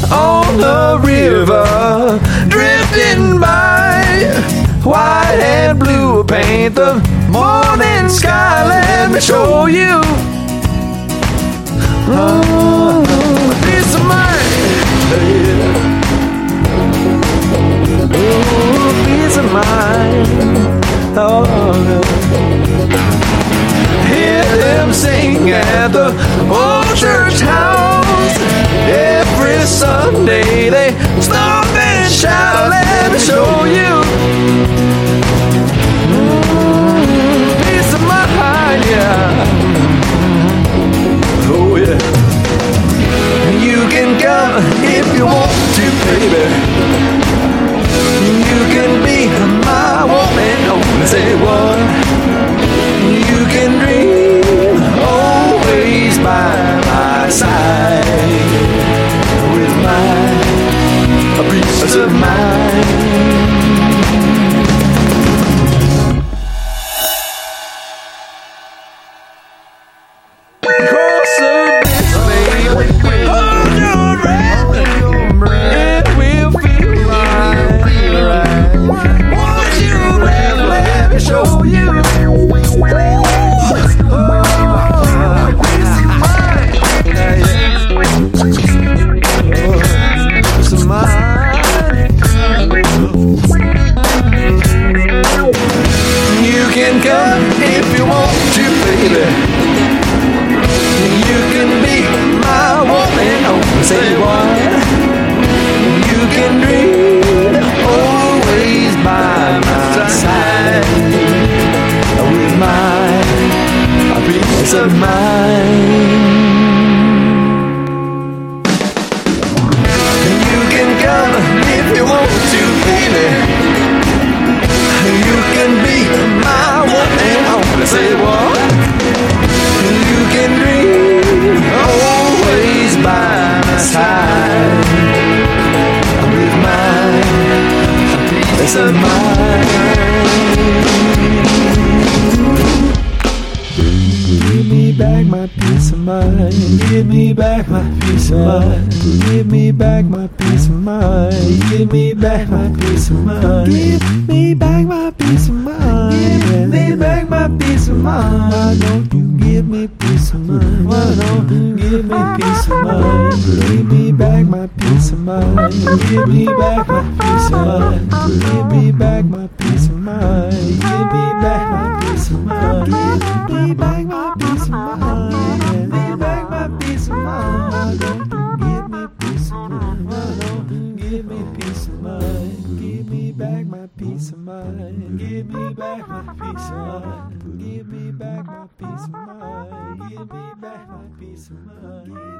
on the river, drifting by. White and blue paint the morning sky. Let me show you. Peace of mind. Oh, peace of mind. Oh, hear them sing at the old church house. Every Sunday they stop and shout. Let me show you. Peace of mind, yeah. Oh yeah. You can come if you want to, baby. You can be my woman, only say what. You can dream always by my side, with my peace of mind. Of mine. You can come if you want to, baby. You can be my woman. I wanna say what? You can dream always by my side, with my peace of mind. Give me back my peace of mind. Give me back my peace of mind. Give me back my peace of mind. Give me back my peace of mind. Give me back my peace of mind. Give me back my peace of mind. Why don't you give me peace of mind? Why don't you give me peace of mind? Give me back my peace of mind. Give me back my peace of mind. Give me back my peace of mind. Give me back my peace of mind. Give me back my peace of mind. Give me back my peace of mind. Why don't you give me peace of mind? Why don't you give me peace of mind? Give me back my peace of mind. Give me back my peace of mind. Give me back my peace of mind. Give me back my peace of mind.